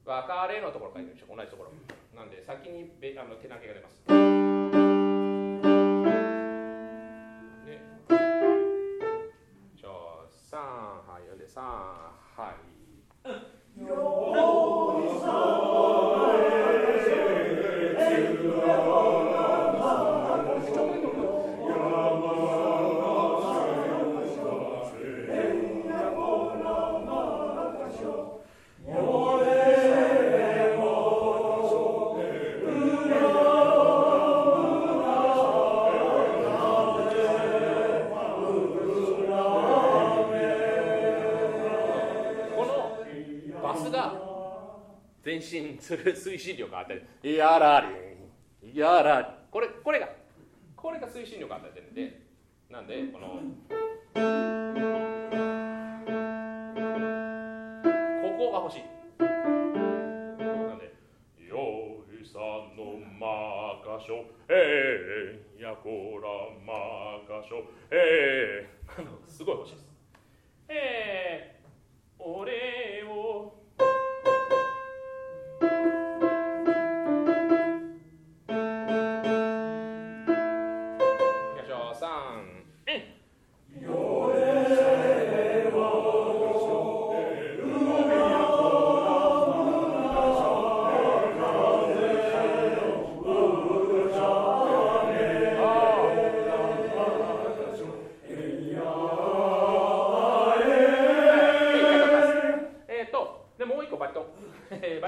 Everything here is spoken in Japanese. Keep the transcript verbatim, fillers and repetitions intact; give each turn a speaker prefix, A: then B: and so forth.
A: 別れのところからいきましょう。同じところなんで先にべあの手投げが出ます。でじゃあさんはいでさんはい前進する推進力が与える。やらりん、やらり。これ、これが、これが推進力を与えてるんで、なんで、この、ここが欲しい。なんで、よいさのまかしょ、えー、やこらまかしょ、えー、すごい欲しいです。えー、俺を、さん、えん